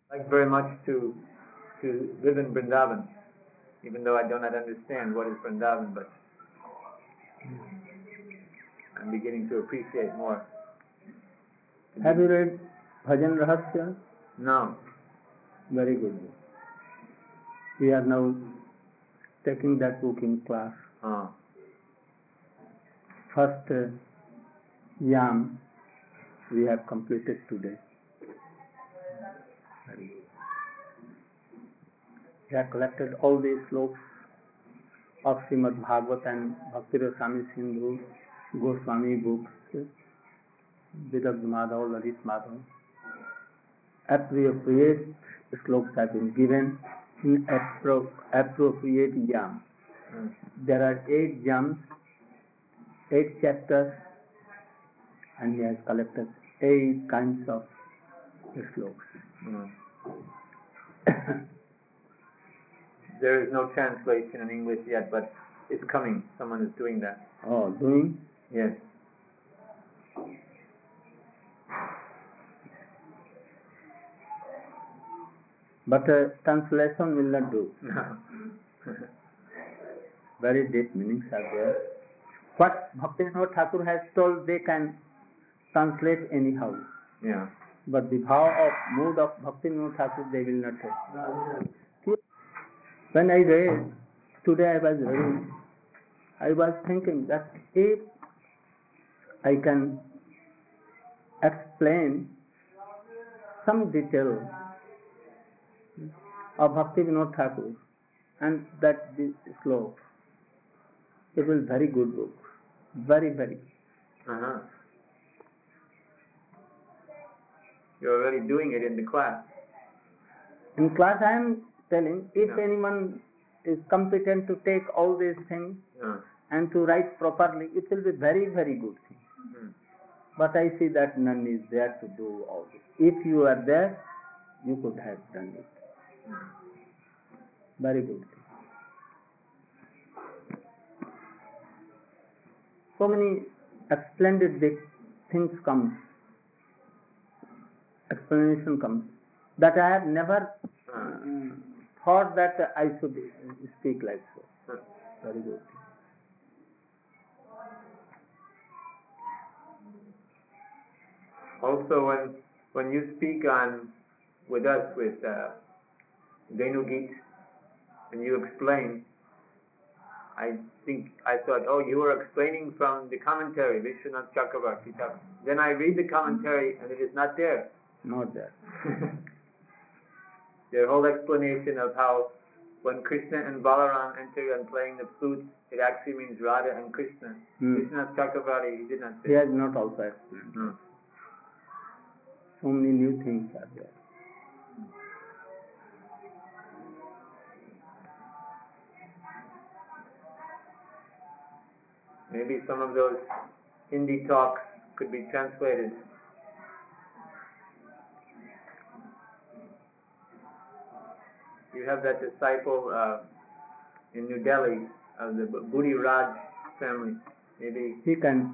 I'd like very much to live in Vrindavan, even though I do not understand what is Vrindavan, but I'm beginning to appreciate more. Have you read Bhajan Rahasya? No. Very good. We are now taking that book in class. Oh. First yam we have completed today. Very good. We have collected all these slokas of Srimad Bhagavad and Bhakti Rasami Sindhu, Goswami books, Vidagdha Madhav, Ladit Madhav. Appropriate slokas have been given in appropriate yam. There are 8 yams, 8 chapters, and he has collected 8 kinds of slokas. There is no translation in English yet, but it's coming. Someone is doing that. Oh, doing? Yes. But translation will not do. No. Very deep meanings are there. What Bhaktivinoda Thakur has told, they can translate anyhow. Yeah. But the mood of Bhaktivinoda Thakur, they will not take. When I read, today I was reading, I was thinking that if I can explain some detail of Bhaktivinoda Thakur and that this sloka, it will be very good book. Very, very. Uh-huh. You're already doing it in the class. In class I am telling, if anyone is competent to take all these things and to write properly, it will be very, very good thing. But I see that none is there to do all this. If you are there, you could have done it. Very good thing. So many splendid things come, explanation comes, that I have never thought that I should speak like so. Very good. Also, when you speak with us with Venugit, and you explain, I thought, oh, you were explaining from the commentary, Vishwanath Chakravarti. Then I read the commentary, and it is not there. Not there. Their whole explanation of how when Krishna and Balaram enter and playing the flute, it actually means Radha and Krishna. Vishwanath Chakravarti, he did not say. He has not also explained. So many new things are there. Maybe some of those Hindi talks could be translated. You have that disciple in New Delhi of the Budi Raj family. Maybe she can.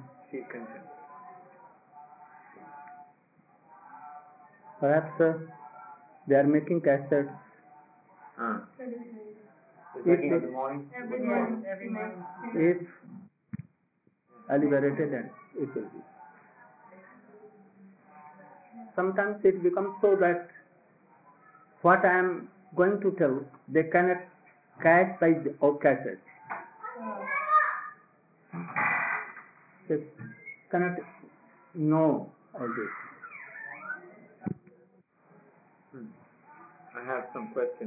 Perhaps they are making cassettes. In the morning? Every morning. If elaborated, and it will be. Sometimes it becomes so that what I am going to tell, they cannot catch by the cassette. They cannot know all this. I have some questions.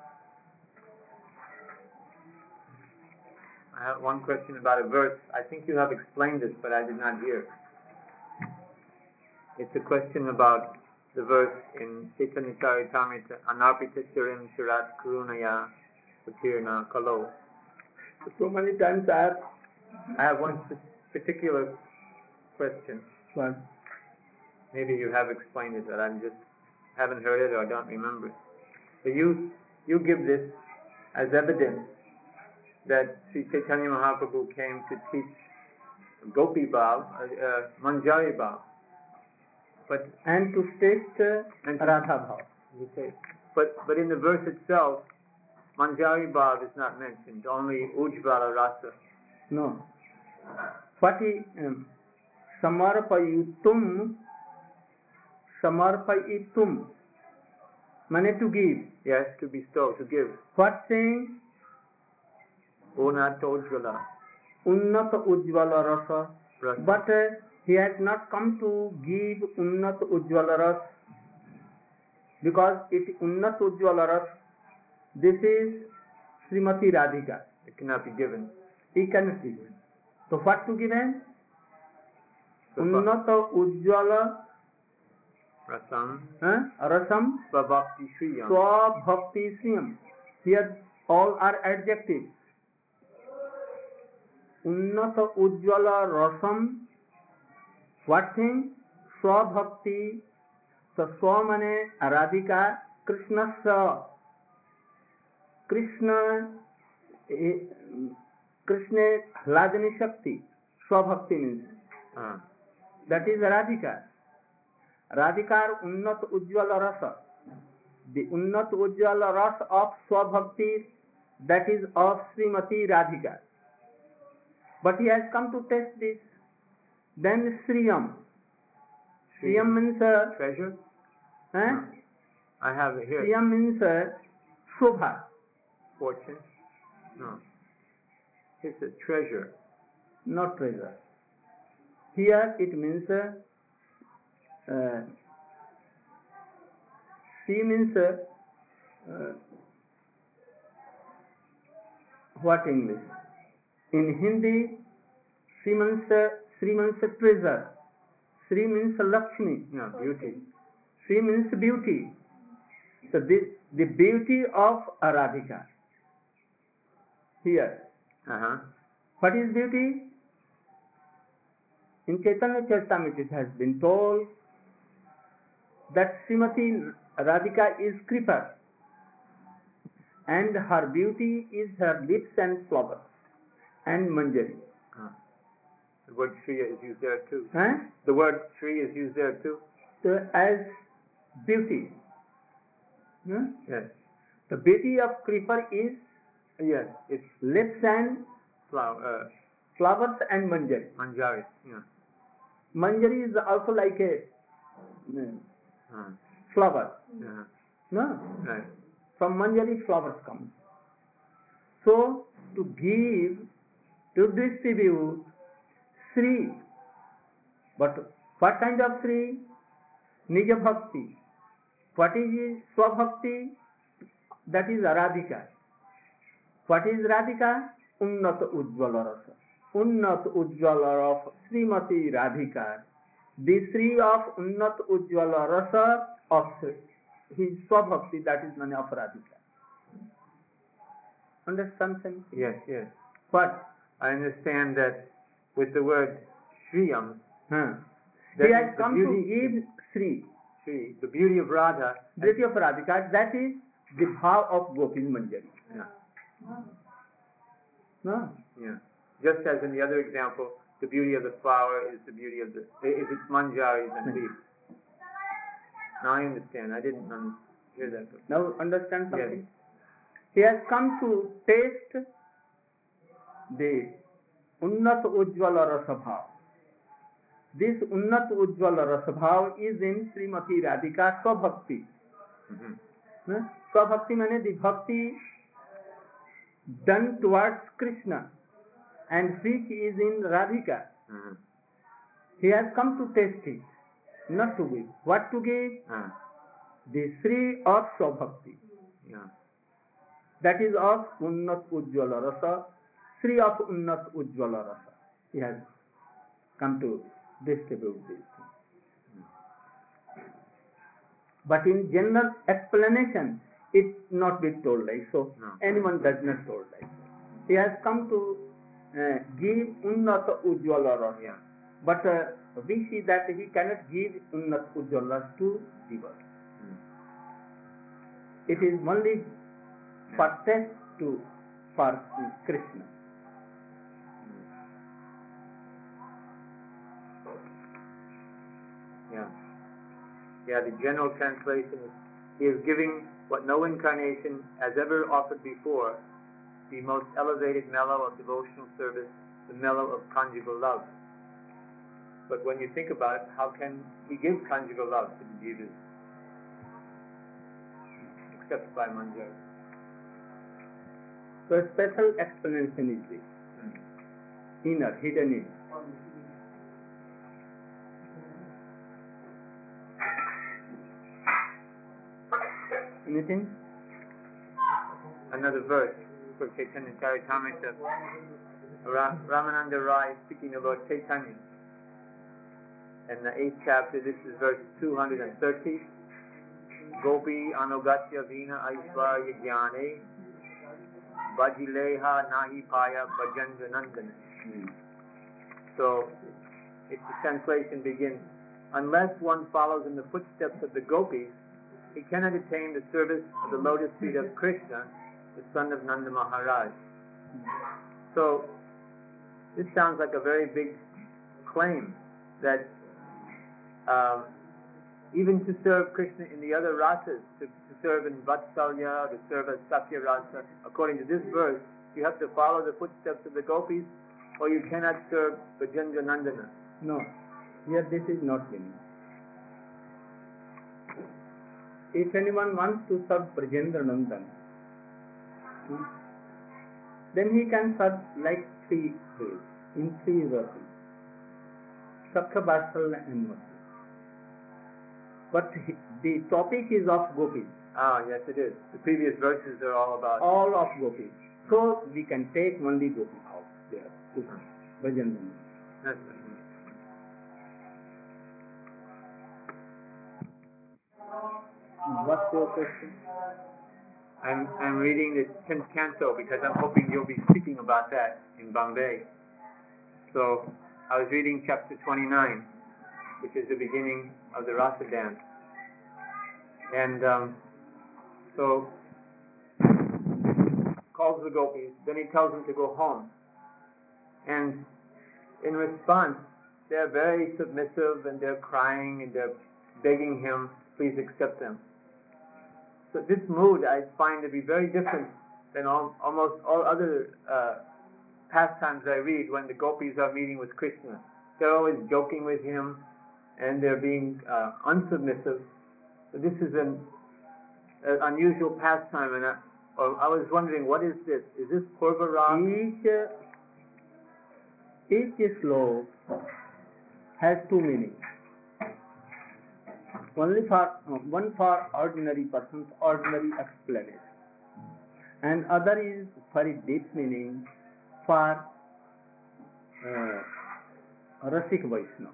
I have one question about a verse. I think you have explained this, but I did not hear. It's a question about the verse in Chaitanya Charitamrita, Anarpita Chirim Chirat Karunaya Patirna Kalo. So many times I have one particular question. What? Maybe you have explained it, but I just haven't heard it or don't remember it. So you give this as evidence that Sri Chaitanya Mahaprabhu came to teach Gopi Bhav, Manjari Bhav, and to state Radha Bhav. You say, but in the verse itself, Manjari Bhav is not mentioned, only Ujjvala Rasa. No. What is Samarpayitum? Samarpayitum. Meant to give. Yes, to bestow, to give. What saying? Unnata Ujjvala. Unnata Ujjvala Rasa. Rasa. But he has not come to give Unnata Ujjvala Rasa, because it Unnata Ujjvala Rasa, this is Srimati Radhika. It cannot be given. He cannot give. So what to give him? So Unnata Ujjvala Rasam. Rasam Swabhakti Shriyam. Swabhakti Shriyam. Here all are adjectives. Unnata Ujjvala Rasam. What thing? Swabhakti. So Swa mane Radhika. Krishna Sa. Krishna Hladini Shakti. Swabhakti means. That is Radhika. Radhikar Unnat Ujjvala Rasa. The Unnat Ujjvala Rasa of Swabhakti, that is of Srimati Radhika. But he has come to test this. Then Sriyam. Sriyam means treasure? No. I have it here. Sriyam means Shobha. Fortune? No. It's a treasure. Not treasure. Here it means She means what English? In Hindi, Sri means treasure. Sri means Lakshmi. No, beauty. Sri means beauty. So the beauty of Radhika. Here. What is beauty? In Chaitanya Charitamrita it has been told that Srimati Radhika is Kripa, and her beauty is her lips and flowers and manjari. The word Shriya is used there too. The word Shri is used there too. So as beauty. Yes. The beauty of Kripa is it's lips and flowers and manjari. Manjari. Yeah. Manjari is also like a flower. No? Right. From manjari flowers come. So to give, to distribute Sri. But what kind of Sri? Nija Bhakti. What is Swabhakti? That is Radhika. What is Radhika? Unnata Ujjvala Rasa. Unnat Ujjvala of Srimati Radhika. The Sri of Unnat Ujjvala Rasa of his Swabhakti, that is name of Radhika. Understand something? Yes, yes. What? I understand that with the word Shriyam, he has come to give Sri. Sri, the beauty of Radha. Beauty of Radhika, that is the bhav of Gopin Manjari. No? Yeah. Just as in the other example, the beauty of the flower is the beauty of its manjaris and leaves. Now I understand. I didn't hear that before. Now understand something? Yes. He has come to taste the Unnat Ujjvala Rasa Bhav. This Unnat Ujjvala Rasa Bhav is in Srimati Radhika Swabhakti. Swabhakti means the bhakti done towards Krishna, and which is in Radhika. He has come to taste it, not to give. What to give? The Sri of Swabhakti. That is of Unnat Ujjvala Rasa, Sri of Unnat Ujjvala Rasa. He has come to distribute this thing. But in general explanation, it not be told like so. No. Anyone does not told like so. He has come to give Unnata Ujjvala Rasa. But we see that he cannot give Unnata Ujjvala to giver. It is only for test for Krishna. Yeah, the general translation is He is giving what no incarnation has ever offered before, the most elevated mellow of devotional service, the mellow of conjugal love. But when you think about it, how can he give conjugal love to the jivas? Except by manjari. So a special explanation is this. Inner, hidden in. Anything? Another verse for Chaitanya Charitamrita. Ramananda Rai speaking about Chaitanya. In the 8th chapter, this is verse 230. Gopi anugatya vina aishvarya jnane vajileha nahi paya bhajanja nandana. So, its translation begins, unless one follows in the footsteps of the gopis, he cannot attain the service of the lotus feet of Krishna, the son of Nanda Maharaj. So, this sounds like a very big claim that even to serve Krishna in the other rasas, to serve in Vatsalya, to serve as Sakya Rasa, according to this verse, you have to follow the footsteps of the gopis, or you cannot serve Bhajanja Nandana. No, here this is not meaning. If anyone wants to serve Brajendra Nandan, then he can serve like 3 ways, in 3 verses. Sakya, Vatsalya and Mercy. But the topic is of gopis. Ah, yes it is. The previous verses are all about... All of gopis. So we can take only gopi out there. Brajendra Nandan. That's right. What's your question? I'm reading the 10th canto because I'm hoping you'll be speaking about that in Bombay. So I was reading chapter 29, which is the beginning of the Rasa dance. And so calls the gopis, then he tells them to go home. And in response, they're very submissive and they're crying and they're begging him, please accept them. So this mood I find to be very different than almost all other pastimes I read when the gopis are meeting with Krishna. They're always joking with him and they're being unsubmissive. So this is an unusual pastime, and I was wondering, what is this? Is this Purva Raga? Each sloka has 2 meanings. One for ordinary persons, ordinary explanation, and other is very deep meaning for Rasik Vaishnava.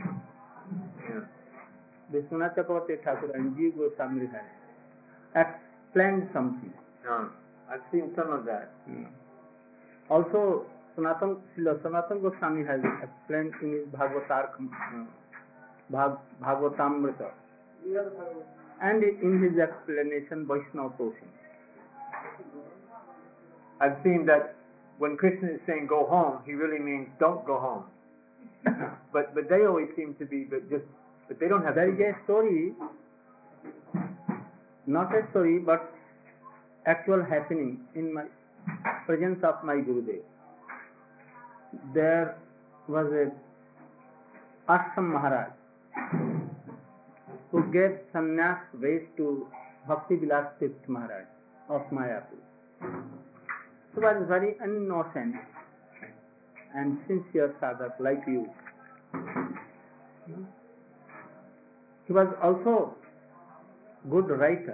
Vishwanath Chakravarti Thakur and G. Goswami has explained something. I've seen some of that. Also, Sanatana Goswami has explained in his Bhagavatamrita. And in his explanation, Vaishnava Toshin. I've seen that when Krishna is saying go home, he really means don't go home. but they always seem to be but they don't have... There is a story, not a story, but actual happening in my presence of my Gurudev. There was a Ashram Maharaj who gave sannyas ways to Bhakti Vilas Tirth Maharaj of Mayapur. He was very innocent and sincere sadhak like you. He was also good writer,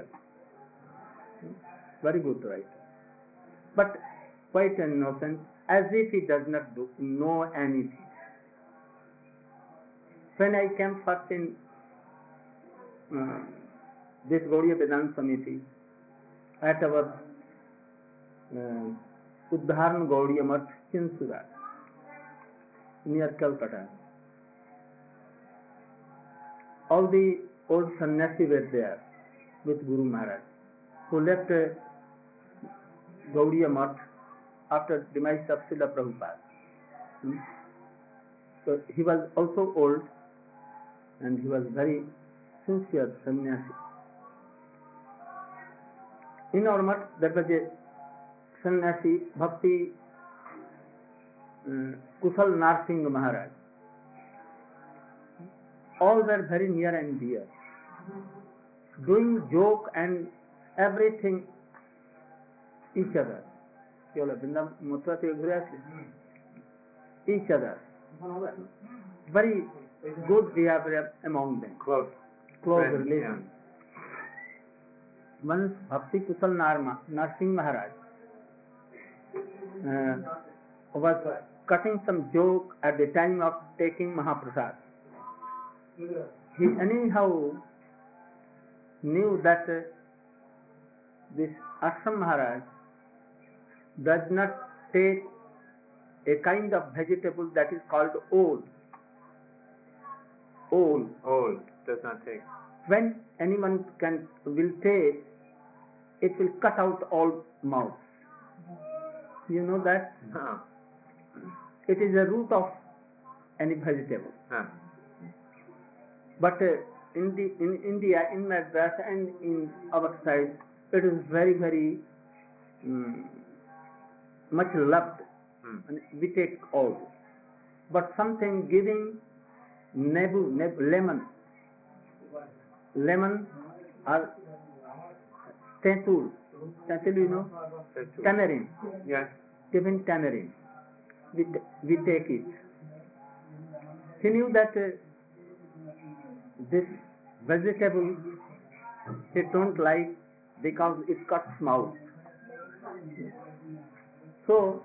very good writer, but quite innocent, as if he does not know anything. When I came first in this Gaudiya Vedanta Samiti at our Uddharan Gaudiya Math, Chinsura, near Calcutta, all the old sannyasi were there with Guru Maharaj, who left Gaudiya Math after demise of Srila Prabhupada. So he was also old and he was very sincere sannyasi. In our mutt, there was a sannyasi, Bhakti Kusal Narsingh Maharaj. All were very near and dear, doing joke and everything each other. Each other. Very good behavior among them. Close Relation. Once Bhakti Kusal Narsingh Maharaj was cutting some joke at the time of taking Mahaprasad. He anyhow knew that this Ashram Maharaj does not take a kind of vegetable that is called ol. Ol does not take. When anyone will take, it will cut out all mouth. You know that? No. It is a root of any vegetable. But in India, in Madras and in our side, it is very, very much loved. And we take all. But something giving lemon or tetul, you know? Tangerine. Yes. Giving tangerine. We take it. He knew that this vegetable he don't like because it cuts mouth. So,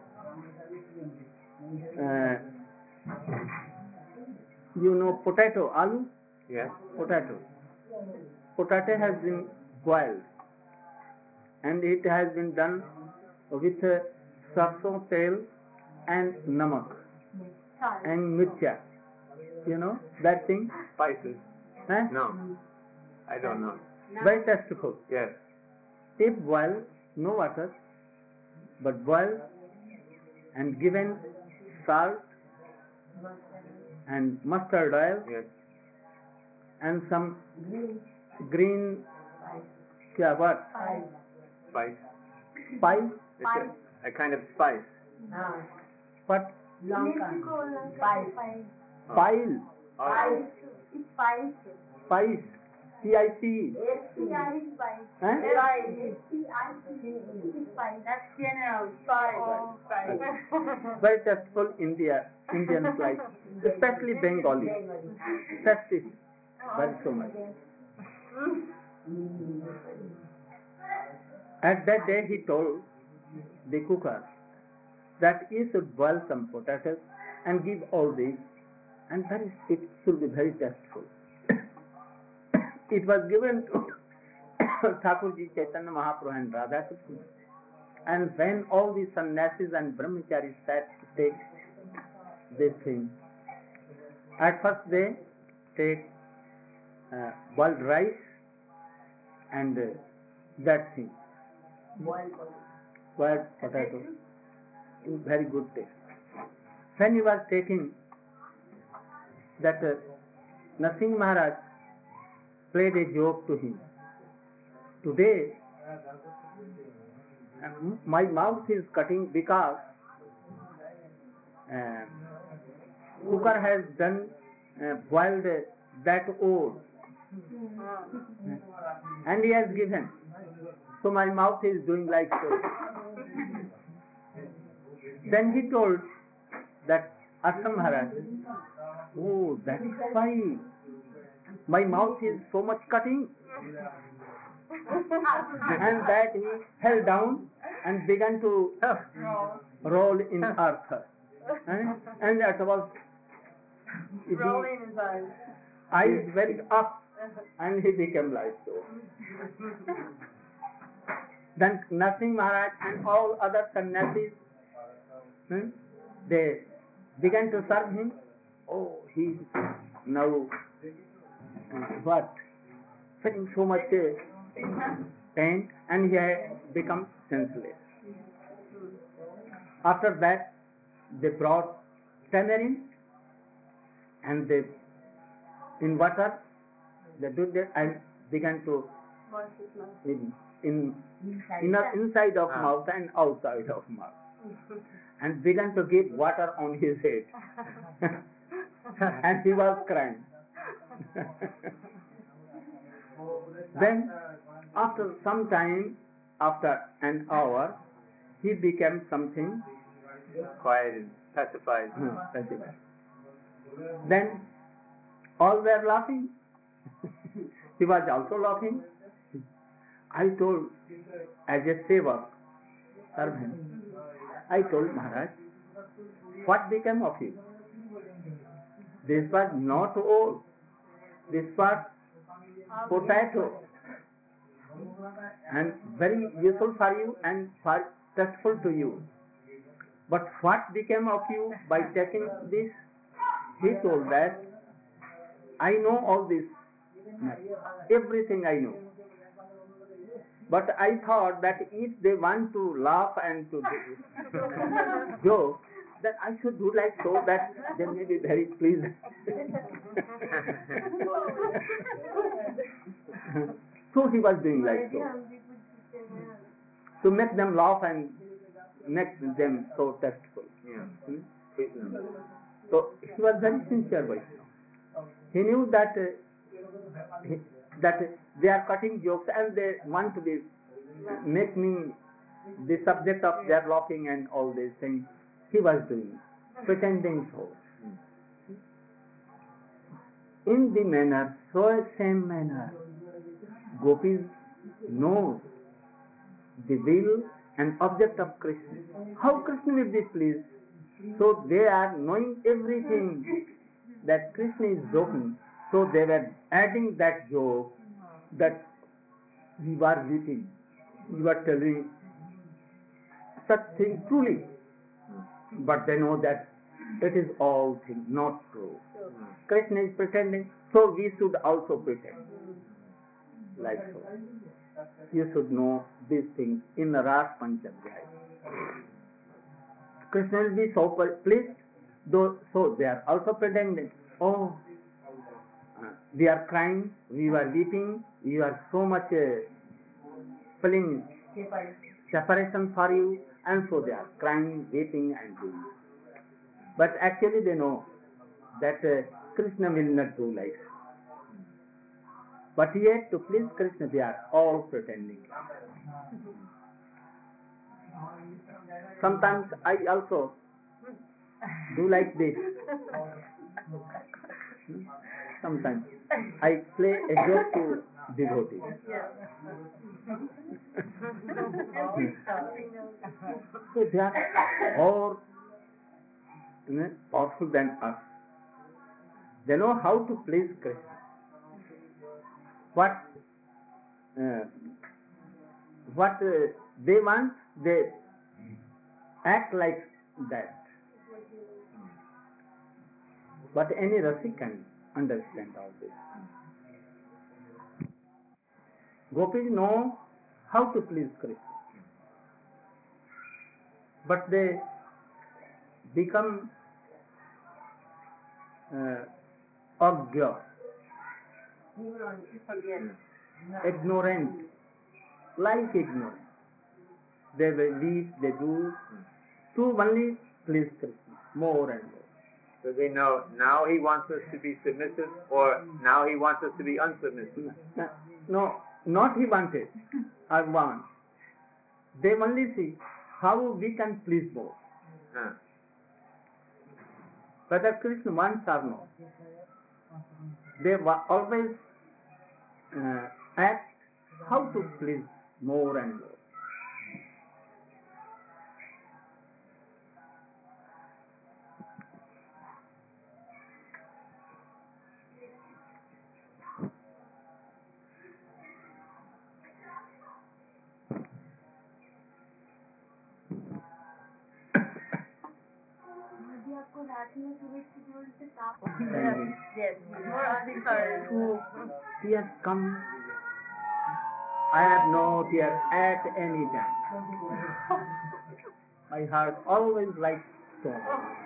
you know potato, aloo? Yes. Potato. Potato has been boiled and it has been done with sarson tel and namak and mircha. You know that thing? Spices. Huh? No. I don't know. Very tasteful. Yes. If boiled, no water, but boiled and given salt and mustard oil Yes. and some green what? Spice. Spice? It's a kind of spice. What? Spice. Pile. Oh. Spice. Spice. C-I-C. Spice. Huh? That's general. Spice. Very tasteful Indian like, especially Bengali. That's it. Very so much. At that day he told the cooker that he should boil some potatoes and give all this, and it should be very tasteful. It was given to Thakurji Chaitanya Mahaprabhu and Radha Krishna. And when all the sannyasis and brahmacharis sat to take this thing, at first they take boiled rice and that thing, boiled potato, very good taste. When he was taking that, Narsingh Maharaj played a joke to him. Today, my mouth is cutting because cooker has done boiled that old, and he has given. So my mouth is doing like so. Then he told that Ashram Maharaj, oh, that is why my mouth is so much cutting. And that he fell down and began to roll in earth. And that was Rolling his eyes went up and he became like so. Then Narsingh Maharaj and all other sannyasis, they began to serve him. Oh, he now what? Feeling so much pain, and he had become senseless. After that, they brought tamarind and they, in water, they did that and began to in Inside. inside of mouth and outside of mouth, and began to give water on his head, and he was crying. Then, after some time, after an hour, he became something Quiet and pacified. pacified. Then all were laughing. He was also laughing. I told, as a sevak, servant, I told Maharaj, what became of you? This was not old. This was potato, and very useful for you and tasteful to you. But what became of you by taking this? He told that, I know all this, everything I know. But I thought that if they want to laugh and to joke, then I should do like so that they may be very pleased. So he was doing like so, to make them laugh and make them so tasteful. Yeah. So he was very sincere Vaishnava. He knew that that they are cutting jokes and they want to make me the subject of their laughing and all these things. He was doing, pretending so. In the manner, so same manner, gopis know the will and object of Krishna. How Krishna will be pleased? So they are knowing everything that Krishna is joking. So they were adding that joke that we were weeping. We were telling such things truly. But they know that it is all things not true. Krishna is pretending, so we should also pretend. Like so. You should know these things in the Ras Panchabhyaya. Krishna will be so pleased, though, so they are also pretending. Oh, we are crying, we were weeping, we are so much feeling separation for you, and so they are crying, weeping, and doing. But actually they know that Krishna will not do like that. But yet to please Krishna they are all pretending. Sometimes I also do like this. Sometimes I play a joke to devotees. So they are more powerful than us. They know how to please Krishna. What they want, they act like that. But any Rasi can understand all this. Gopis know how to please Krishna. But they become agya, ignorant, like ignorant. They weep, they do, to only please Krishna, more and more. So they know now he wants us to be submissive, or now he wants us to be unsubmissive. No, not he wanted, I want. They only see how we can please both. Whether Krishna wants or not. They always act how to please more and more. Yes. More answers. So, tears come. I have no tears at any time. My heart always like stone.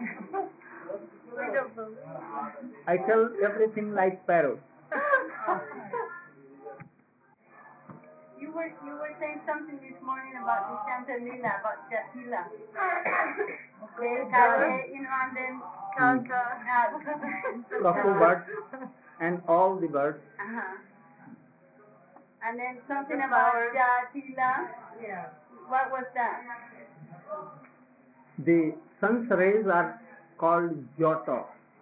I tell everything like parrot. You were saying something this morning about the Santa Lila, about Jatila. And then Cuckoo birds and all the birds. And then something about Jatila. Yeah. What was that? The sun's rays are called Jyota.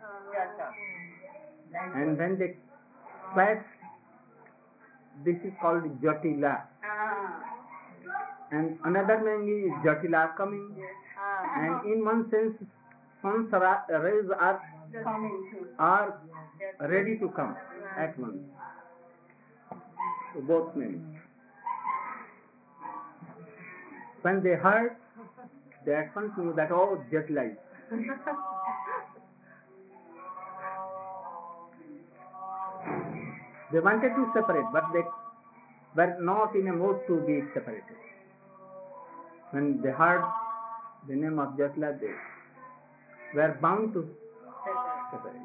And when they clash, this is called Jatila. And another name is Jatila coming. And in one sense, sun's rays are ready to come at once. So both names. When they heard, they at once knew that, oh, Jatila is. They wanted to separate, but they were not in a mood to be separated. When they heard the name of Jatila, they were bound to separate.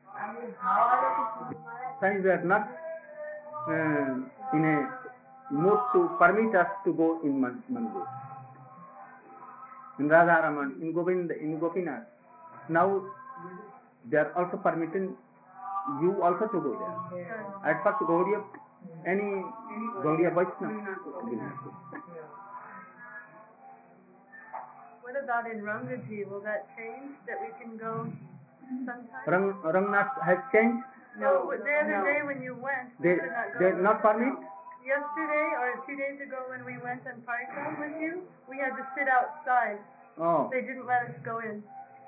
Since they are not in a mood to permit us to go in Mandir, in Radharaman, in Govinda, in Gopinath, now they are also permitting you also to go there. At first, Gaudiya, any Gaudiya Vaishnava will have to. What about in Rangaji? Will that change, that we can go sometime? Rangnath has changed? No, the other day when you went, we could not go. They did not permit? Yesterday or 2 days ago when we went on Parka with you, we had to sit outside. Oh. They didn't let us go in.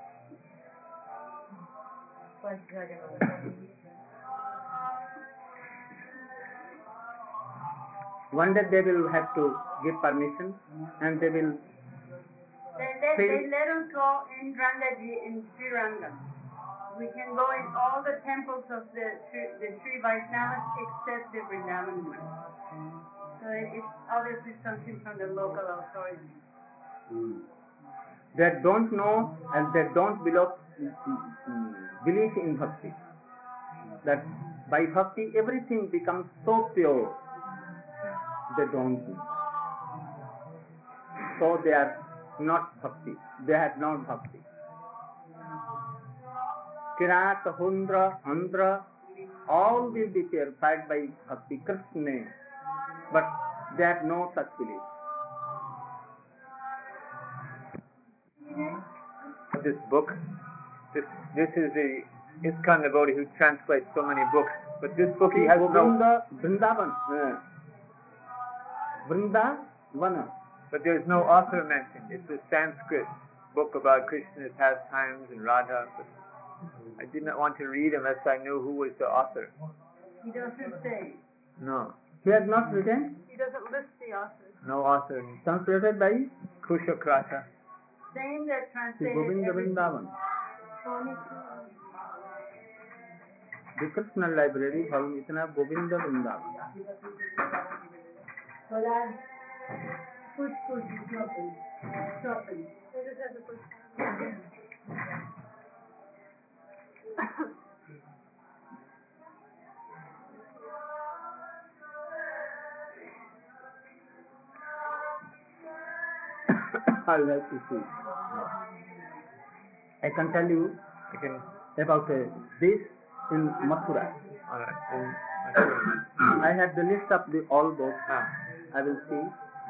One day they will have to give permission and they will... They let us go in Rangaji in Sri Ranga. We can go in all the temples of the Sri Vaishnavas except the Vrindavan one. So it's obviously something from the local authorities. They don't know and they don't believe in bhakti. That by bhakti everything becomes so pure. They don't know. So they are not bhakti. They have not bhakti. Kirat, Hundra, Andhra, all will be purified by bhakti, Krishna. But they have no such belief. This book, this is the ISKCON devotee who translates so many books. But this book he has no... Vrindavan. Vrindavana. But there's no author mentioned. It's a Sanskrit book about Krishna's pastimes and Radha. But I did not want to read unless I knew who was the author. He doesn't say. No. He has not written? He doesn't list the author. No author. Translated by? Kushakrata. Same that translated Govinda Vrindavan. The Krishna library, volume itna Govinda Vrindavan. Push, stopping. I'll have to see. I can tell you about this in Mathura. I have the list of all books. I will see.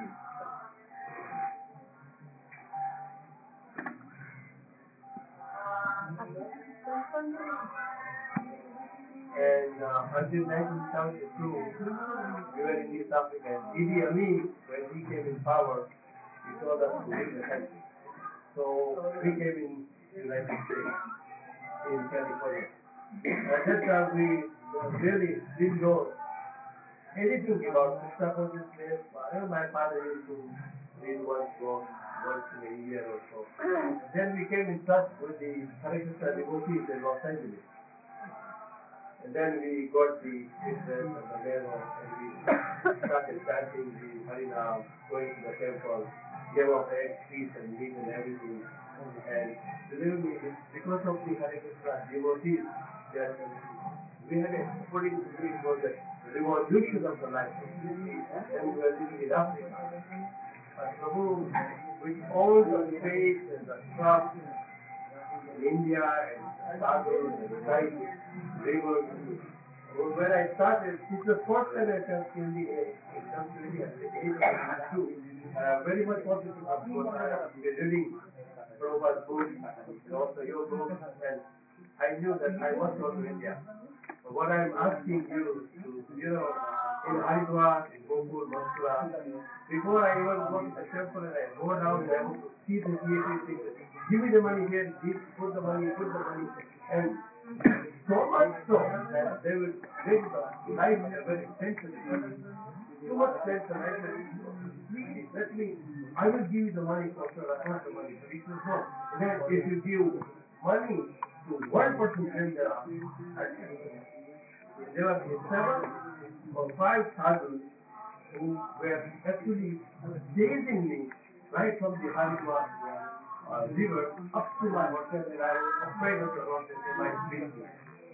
And until 1972, we were in East Africa. Idi Amin, when he came in power, he told us to leave the country. So we came in the United States, in California. At that time, we really didn't know anything about Krishna consciousness. My father used to read one book once in a year or so. Then we came in touch with the Hare Krishna devotees in Los Angeles. And then we got the interest and the memo, and we started chanting the Harinam, going to the temple, gave up eggs, fish and meat and everything. And believe me, because of the Hare Krishna devotees, that we had a putting belief was that revolution of the life completely, and we are living in Africa. But Prabhu, with all the faith and the trust in India and sadhus and society, rivers, when I started, it's the first time I come to India at the age of 22. I very much wanted to have what I have been reading Prabhupada's books and also your books, and I knew that I must go to India. But what I'm asking you to, in Haridwar, in Gokul, Mathura, before I even go to the temple and I go down there, I want to see the deity things. Give me the money here, put the money, and so much so that they will make the life a very expensive. Too much tension. I said, please, let me, I will give you the money for sure, I want the money. But he says, no. And then if you give money to one person, then there are, there were 7 or 5 sadhus who were actually chasing me right from the Haridwar river up to my hotel, and I was afraid of the road that they might beat me.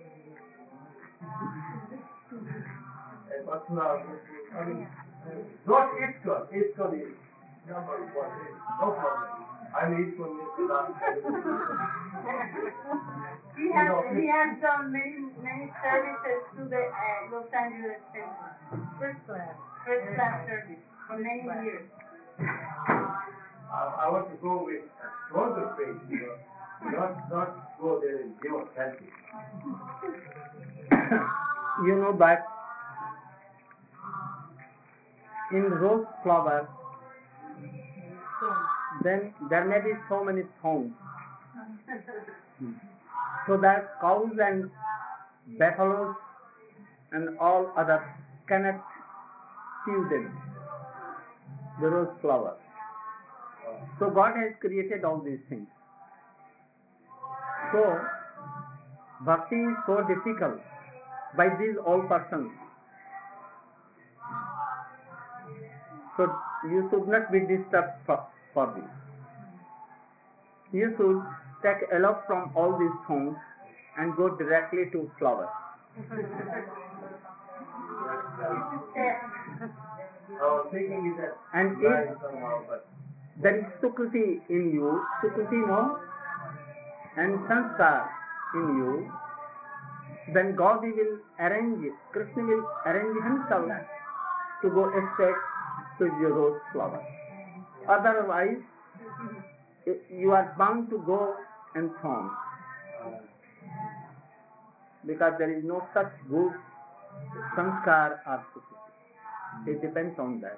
And Mathura, I mean, not ISKCON. ISKCON is number 1. No problem. I'm ISKCON is last. He has done many services to the Los Angeles Temple. First class service for many years. I want to go with a stronger faith, not go there and give up healthy. You know that in rose flower, then there may be so many thorns, so that cows and buffaloes and all others cannot chew them, the rose flower. So God has created all these things. So bhakti is so difficult by these all persons. So you should not be disturbed for this. You should take along from all these thorns and go directly to flower. Our thinking is that And if somehow, but there is Sukriti in you, Sukriti no, and Sanskar in you, then God will arrange, Krishna will arrange himself to go straight to your rose flower. Otherwise, you are bound to go and thorn, because there is no such good Sanskar or Sukriti. It depends on that.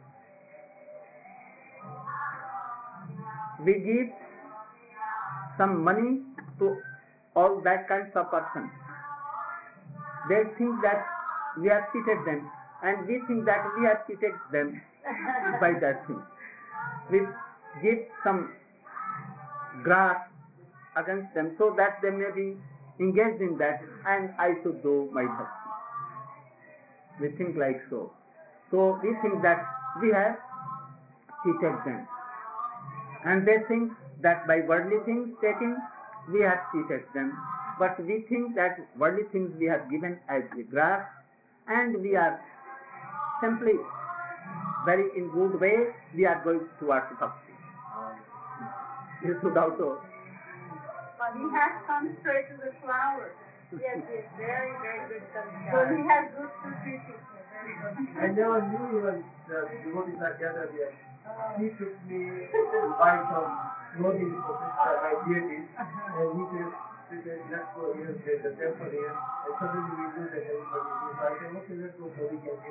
We give some money to all that kinds of persons. They think that we have cheated them, and we think that we have cheated them by that thing. We give some grass against them so that they may be engaged in that, and I should do my bhakti. We think like so. So we think that we have cheated them. And they think that by worldly things taken, we have cheated them. But we think that worldly things we have given as the grass, and we are simply very in good way, we are going towards bhakti. You should also. But he has come straight to the flower. Yes, very, very good Sanskar. So he has good Sukriti. I never knew even the devotees are gathered here. He took me to buy some clothing for my deities, and he said, let's go here, there's a temple here, and suddenly we knew that everybody is. So I said, okay, let's go so we can go.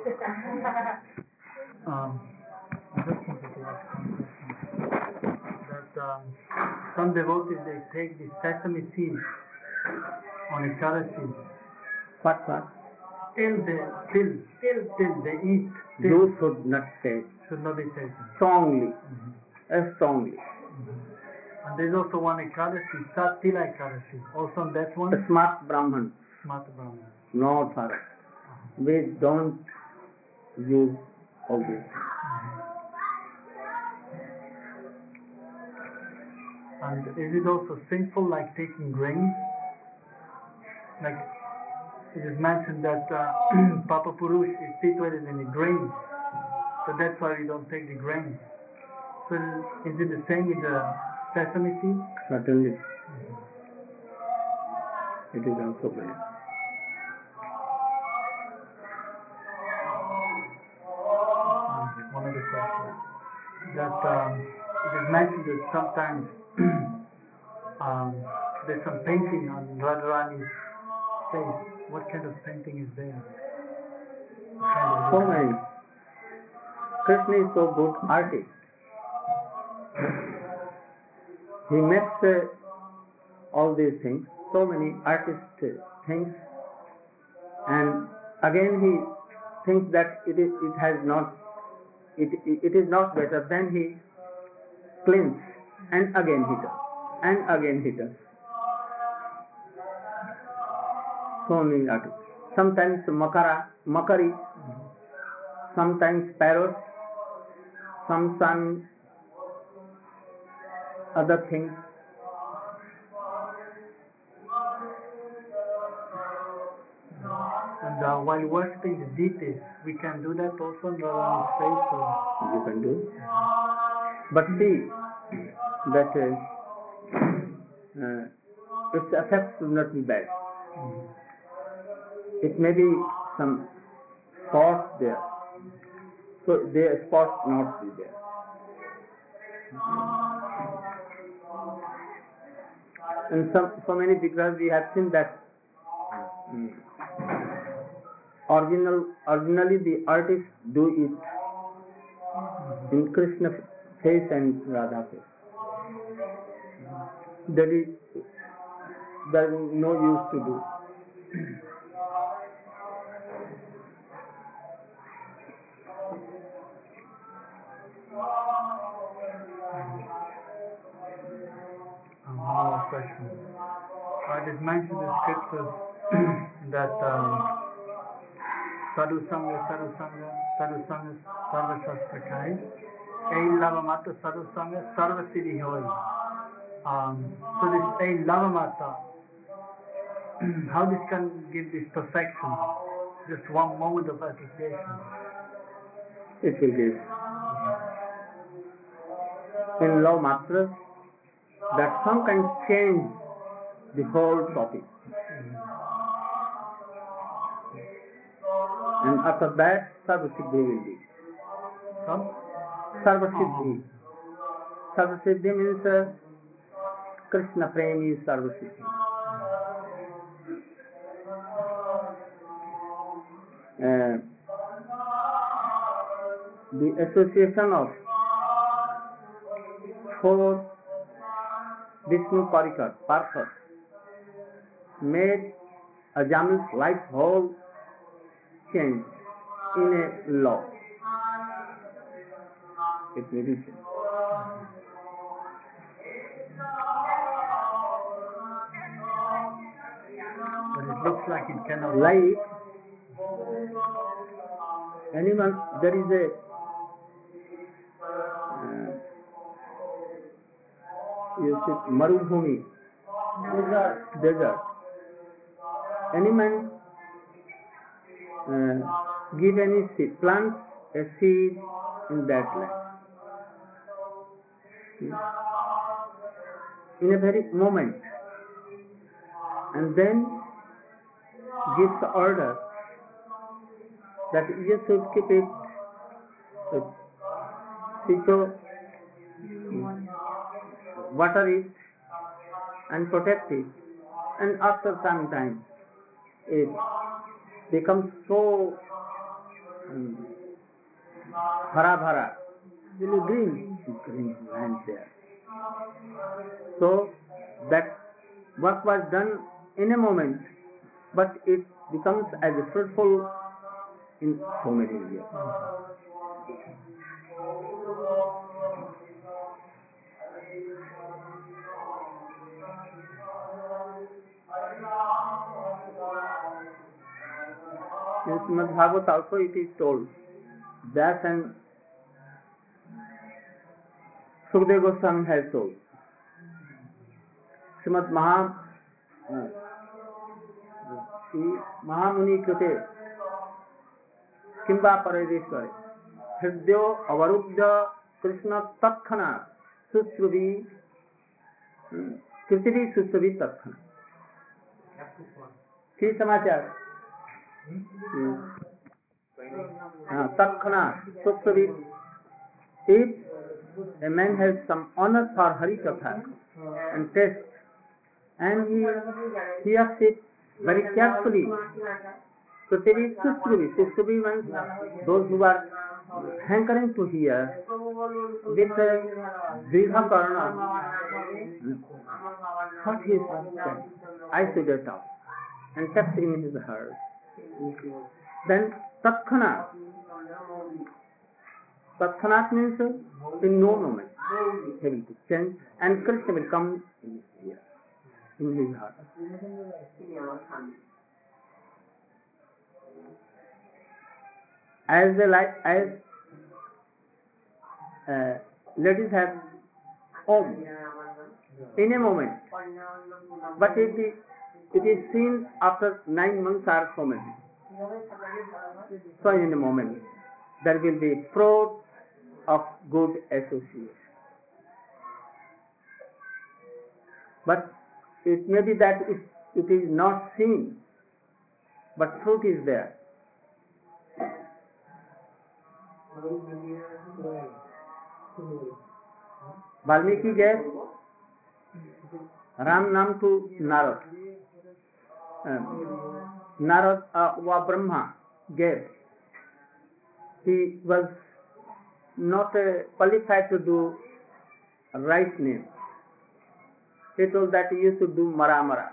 I just wanted to ask one question. That some devotees, they take the sesame seeds on a Ekadasi. What? Till they eat. You should not take. Should not be taken. Strongly. Strongly. And there's also one Ekadasi, Satila Ekadasi. Also on that one? Smart Brahman. No, sir. We don't use all this. And is it also sinful like taking grains? Like it is mentioned that Papa Purush is situated in the grains, so that's why we don't take the grains. So is it the same with the sesame seed? Certainly. It is also there. One other question. That it is mentioned that sometimes there's some painting on Radharani's face. What kind of painting is there? So many. Krishna is so good artist. He makes all these things, so many artist things, and again he thinks that it is not better. Then he cleans, and again he does, and again he does. So many artists. Sometimes Makari, sometimes parrot, sometimes other things. And while worshipping the deities, we can do that also in Radharani's face. You can do. But see that its effect should not be bad. It may be some spots there, so their spots not be there. And so many vigrahas we have seen that originally the artists do it in Krishna face and Radha face. There is no use to do. One more question. It is mentioned in scriptures that Sadhu Sangha, Sarva Shastra Kai, Ei Lavamata Sadhu Sangha, Sarva Siddhi Hoy. So this Ei Lavamata, how this can give this perfection? Just one moment of association. It will give. In Love Matra, that song can change the whole topic. And after that, Sarvasiddhi will be. Sarvasiddhi. Sarvasiddhi means Krishna Premi is Sarvasiddhi. The association of 4 Vishnu Parshas made Ajami's life whole change in a law. It may be changed. But it looks like it cannot. Like anyone, there is a Marubhumi, desert. Any man give any seed, plant a seed in that land. In a very moment, and then gives the order that you should keep it, water it and protect it, and after some time it becomes so hara-bhara, really green land there. So that work was done in a moment, but it becomes as fruitful in so many years. In Srimad Bhagavad also it is told that, and Sukadeva Goswami has told. महामुनि कृते किंबा परेश्वरे हृदयो अवरुद्ध कृष्ण तत्क्षणात् शुश्रुवी पृथ्वी शुश्रुवी तत्क्षणात्। की समाचार? तत्क्षणात् शुश्रुवी। If a man has some honor for Hari Katha and taste, and he hears it very carefully, Prithvi Sushruvi. Sushruvi means those who are hankering to hear with Dvirha Karna. What he is saying, I should have taught, and kept in his heart. Then Tatkhana. Tatkhanat means in no moment he will change, and Krishna will come in his ear, in his heart. As ladies have home in a moment, but it is seen after 9 months or so many. So in a moment there will be fruit of good association. But it may be that it is not seen, but fruit is there. Valmiki gave Ram Nam to Narad. Narad or Brahma gave. He was not qualified to do right name. He told that you should do Mara Mara.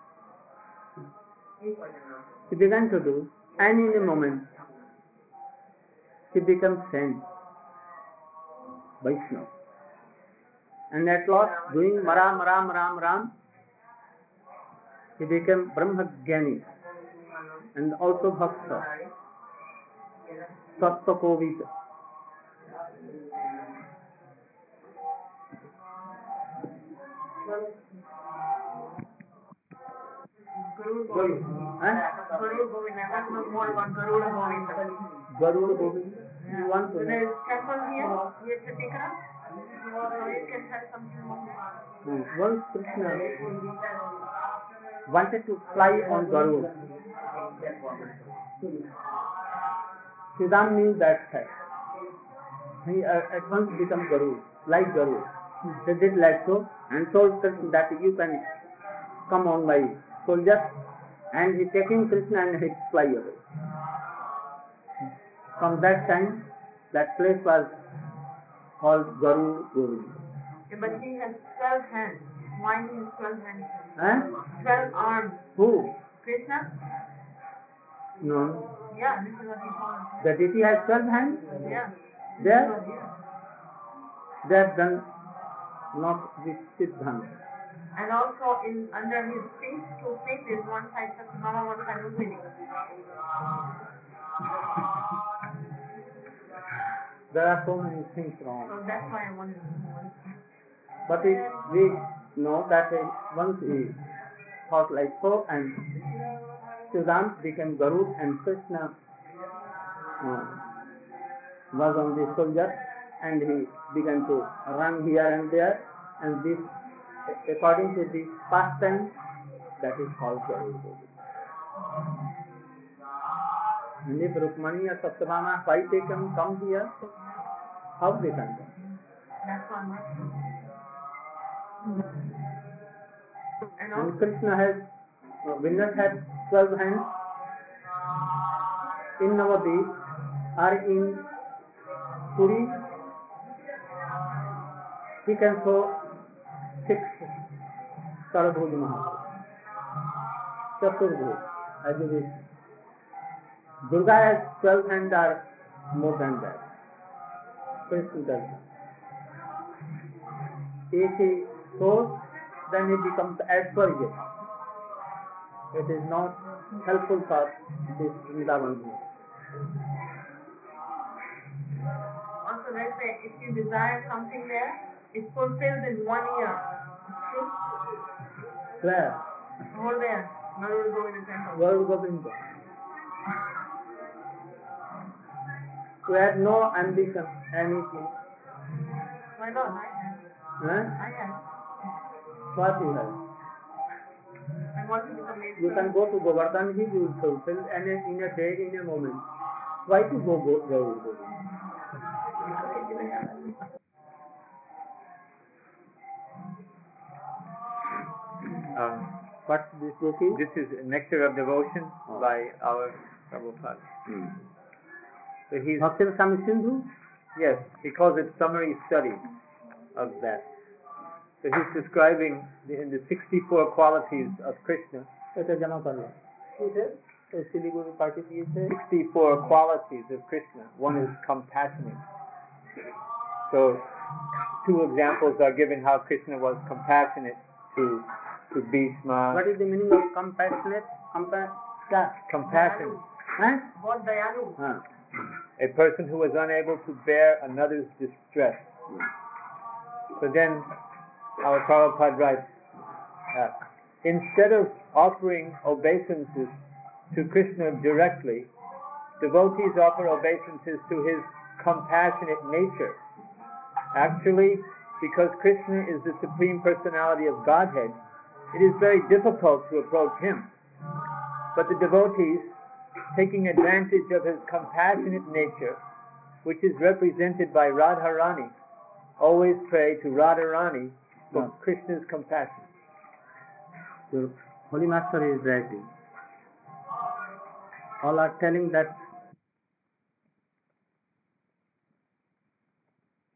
He began to do, and in a moment he became saint, Vaishnava. And at last, doing Maram, Ram, Ram, Ram, he became Brahmagyani and also Bhakta, Sattvakovita. Guru Govinda, was more about Garuda Govinda. Garuda Govinda? You want to know? There is temple here, Chatikara. So you can have something. Once Krishna wanted to fly on Garuda. Siddham knew that fact. He at once became Garuda, like Garuda. He did like so and told Krishna that you can come on my soldiers, and he taking Krishna and he fly away. From that time, that place was called Garuda Govinda. Yeah, but he has 12 hands. Why he has 12 hands? Huh? 12 arms. Who? Krishna? No. Yeah, this is what he called. The deity has 12 hands? Yeah. There? They have done not with Siddhanta. And also under his feet, 2 feet, is one side of Mama, one side of Vini. There are so many things wrong. So that's why I wondered. But we know that once he thought like so, and Siddhanta became Garuda, and Krishna was on the soldier, and he began to run here and there, and this, according to the pastime, that is called Garuda. And if Rukmani or Satyabhama, why they can come here? How they can come? That's one. And Krishna has, Venus has 12 hands. In Navadvip or in Puri, he can show 6 Sarabhuj Mahaprabhu. Chaturbhuj, as it is. Durga has 12 hands or more than that. Krishna does not. If he shows, then he becomes Aishwarya. It is not helpful for this Vrindavan. Also, let's say if you desire something there, it's fulfilled in 1 year. It's true? Where? Over there. Garuda Govinda temple. Garuda Govinda. We had no ambition, anything. My lord, I have. What you have? I want to become a You can go to Govardhan Hill, you will fulfill in a day, in a moment. Why to go Garuda Govinda? What's this book is? This is Nectar of Devotion by our Prabhupada. So he's, Bhakti Swami Sindhu? yes, he calls it summary study of that. So he's describing in the 64 qualities of Krishna. এটা জানা করলো। He said, Siliguri party he said, 64 qualities of Krishna. One is compassionate. So two examples are given how Krishna was compassionate to Bhishma. what is the meaning of compassionate? Compassion. Huh? What Dayalu? A person who is unable to bear another's distress. So then our Prabhupada writes, instead of offering obeisances to Krishna directly, devotees offer obeisances to his compassionate nature. Actually, because Krishna is the Supreme Personality of Godhead, it is very difficult to approach him. But the devotees, taking advantage of his compassionate nature, which is represented by Radharani, always pray to Radharani for Krishna's compassion. The Holy Master is writing. All are telling that